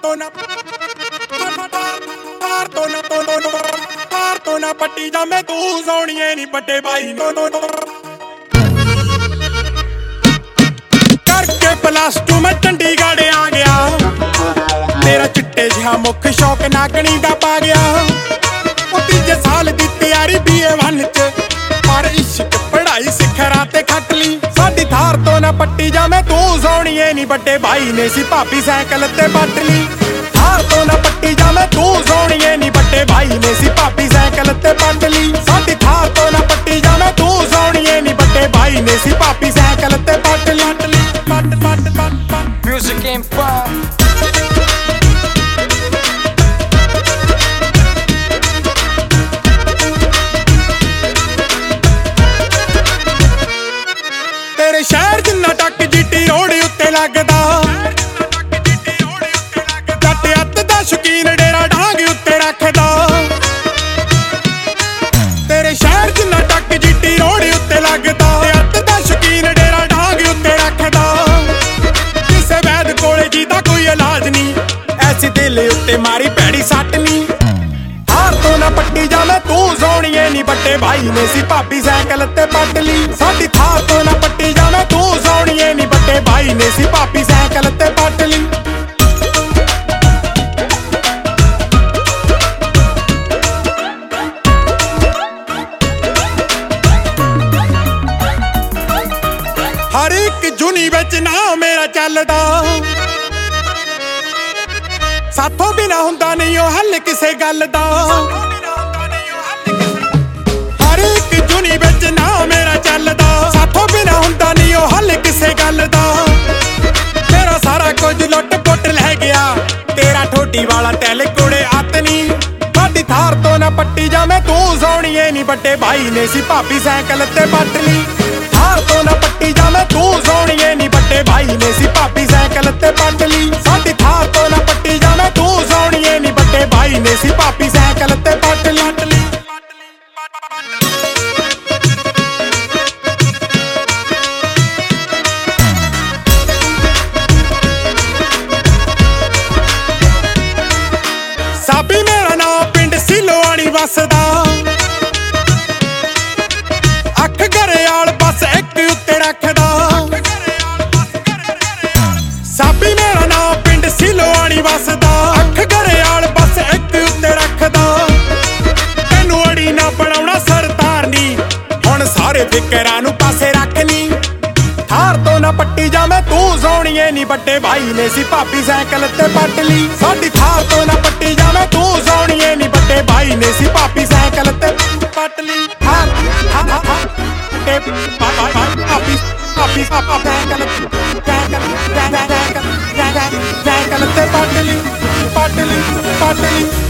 ਨਾ ਪੱਟੀ ਜਾਵੇਂ ਤੂੰ ਸੋਹਣੀਏ ਨੀ ਵੱਡੇ ਭਾਈ ਕਰਕੇ ਪਲੱਸ 2 ਮੈਂ ਚੰਡੀਗੜ੍ਹ ਆ ਗਿਆ। ਤੇਰਾ ਚਿੱਟੇ ਜਿਹਾ ਮੁੱਖ ਸ਼ੌਕ ਨਾਗਣੀ ਦਾ ਪਾ ਗਿਆ। ਉਹ ਤੀਜੇ ਸਾਲ ਦੀ ਤਿਆਰੀ BA1 ਚ ਪਰ ਇਸ਼ਕ ਪੜ੍ਹਾਈ ਸਿਖਰਾਂ ਤੇ ਖੱਟ ਲਈ। ਸਾਡੀ ਥਾਰ ਤੋਂ ਨਾ ਪੱਟੀ ਜਾਵੇਂ ਤੂੰ ਸੋਹਣੀਏ ਨੀ ਵੱਡੇ ਭਾਈ ਨੇ ਸੀ ਭਾਬੀ ਸਾਈਕਲ ਤੇ ਪੱਟ ਲਈ। ਥਾਰ ਤੋਂ ਨਾ ਪੱਟੀ ਜਾਵੇਂ ਤੂੰ ਸੋਹਣੀਏ ਨੀ ਵੱਡੇ ਭਾਈ ਨੇ ਸੀ ਭਾਬੀ ਸਾਈਕਲ ਤੇ ਪੱਟ ਲਈ। ਸਾਡੀ ਥਾਰ ਤੋਂ ਨਾ ਪੱਟੀ ਜਾਵੇਂ ਤੂੰ ਸੋਹਣੀਏ ਨੀ ਵੱਡੇ ਭਾਈ ਨੇ ਸੀ ਭਾਬੀ ਸਾਈਕਲ ਤੇ ਪੱਟ ਲਈ। Music Empire ਤੇਰੇ ਸ਼ਹਿਰ ਜਿੰਨਾ ਟੱਕ GT ਰੋਡ ਉੱਤੇ ਲੱਗਦਾ। ਜੱਟ ਅੱਤ ਦਾ ਸ਼ੌਕੀਨ ਡੇਰਾ ਡਾਂਗ ਉੱਤੇ ਰੱਖਦਾ। ਤੇਰੇ ਸ਼ਹਿਰ ਜਿੰਨਾ ਟੱਕ GT ਰੋਡ ਉੱਤੇ ਲੱਗਦਾ। ਅੱਤ ਦਾ ਸ਼ੌਕੀਨ ਡੇਰਾ ਡਾਂਗ ਉੱਤੇ ਰੱਖਦਾ। ਕਿਸੇ ਵੈਦ ਕੋਲੇ ਜੀ ਦਾ ਕੋਈ ਇਲਾਜ ਨਹੀਂ। ਐਸੀ ਦਿਲ ਉੱਤੇ ਮਾਰੀ ਭੈੜੀ ਸੱਟ ਨਹੀਂ। ਹਾਰ ਤੋਂ ਨਾ ਪੱਟੀ ਜਾਵੇਂ ਤੂੰ ਸੋਹਣੀਏ ਨੀ ਵੱਡੇ ਭਾਈ ਨੇ ਸੀ ਭਾਬੀ ਸਾਈਕਲ ਤੇ ਪੱਟ ਲਈ। ਸਾਡੀ ਥਾਰ ਤੋਂ ਨਾ ਪੱਟੀ ਜਾਵੇਂ ਤੂੰ ਸੋਹਣੀਏ ਨੀ ਵੱਡੇ ਭਾਈ ਨੇ ਸੀ ਭਾਬੀ ਸਾਈਕਲ ਤੇ ਪੱਟ ਲਈ। ਹਰ ਇੱਕ ਜੁਨੀ ਵਿੱਚ ਨਾ ਮੇਰਾ ਚੱਲਦਾ। ਸਾਥੋਂ ਬਿਨਾ ਹੁੰਦਾ ਨਹੀਂ ਉਹ ਹੱਲ ਕਿਸੇ ਗੱਲ ਦਾ। ਹਰ ਇੱਕ ਜੁਨੀ ਵਿੱਚ ਨਾ ਮੇਰਾ ਚੱਲਦਾ। ਸਾਥੋਂ ਬਿਨਾ ਹੁੰਦਾ ਨਹੀਂ ਉਹ ਹੱਲ ਕਿਸੇ ਗੱਲ ਦਾ। ਤੇਰਾ ਸਾਰਾ ਕੁਝ ਲੁੱਟ ਪੁੱਟ ਲੈ ਗਿਆ। ਤੇਰਾ ਠੋਡੀ ਵਾਲਾ ਟੈਲ ਕੋਲੇ ਅੱਤ ਨਹੀਂ। ਸਾਡੀ ਥਾਰ ਤੋਂ ਨਾ ਪੱਟੀ ਜਾਵੇਂ ਤੂੰ ਸੋਹਣੀਏ ਨੀ ਵੱਡੇ ਭਾਈ ਨੇ ਸੀ ਭਾਬੀ ਸਾਈਕਲ ਤੇ ਪੱਟ ਲਈ। ਥਾਰ ਤੋਂ ਨਾ ਪੱਟੀ ਜਾਵੇਂ ਤੂੰ ਸੋਹਣੀਏ ਨੀ ਵੱਡੇ ਭਾਈ ਨੇ ਸੀ ਭਾਬੀ ਸਾਈਕਲ ਤੇ ਪੱਟ ਲਈ। ਸਾਡੀ ਥਾਰ ਤੋਂ ਨਾ ਪੱਟੀ ਜਾਵੇਂ ਤੂੰ ਸੋਹਣੀਏ ਨੀ ਵੱਡੇ ਭਾਈ ਨੇ ਸੀ ਭਾਬੀ ਸਾਈਕਲ ਤੇ ਪੱਟ ਲਈ। ਸਾਬੀ ਮੇਰਾ ਨਾਂ ਪਿੰਡ ਸਿਲੋਆਣੀ ਵਸਦਾ। ਅੱਖ ਘਰਿਆਲ ਬਸ ਇੱਕ ਉੱਤੇ ਰੱਖਦਾ। ਸਾਬੀ ਮੇਰਾ ਨਾਂ ਪਿੰਡ ਸਿਲੋਆਣੀ ਵਸਦਾ। ਅੱਖ ਘਰਿਆਲ ਬਸ ਇੱਕ ਉੱਤੇ ਰੱਖਦਾ। ਤੈਨੂੰ ਅੜੀ ਨਾ ਬਣਾਉਣਾ ਸਰਦਾਰ ਨੀ। ਹੁਣ ਸਾਰੇ ਫਿਕਰਾਂ ਨੂੰ ਪਾਸੇ ਰੱਖ ਲਈ। ਥਾਰ ਤੋਂ ਨਾ ਪੱਟੀ ਜਾਵੇਂ ਤੂੰ ਸੋਹਣੀਏ ਨੀ ਵੱਡੇ ਭਾਈ ਨੇ ਸੀ ਭਾਬੀ ਸਾਈਕਲ ਤੇ ਪੱਟ ਲਈ। ਸਾਡੀ ਥਾਰ ਤੋਂ ਨਾ ਪੱਟੀ ਜਾਵੇਂ ਤੂੰ ਸੋਹਣੀਏ ਨੀ ਵੱਡੇ ਭਾਈ ਨੇ ਸੀ ਭਾਬੀ ਸਾਈਕਲ ਤੇ ਪੱਟ ਲਈ। ਭਾਬੀ ਸਾਈਕਲ ਤੇ ਪੱਟ ਲਈ।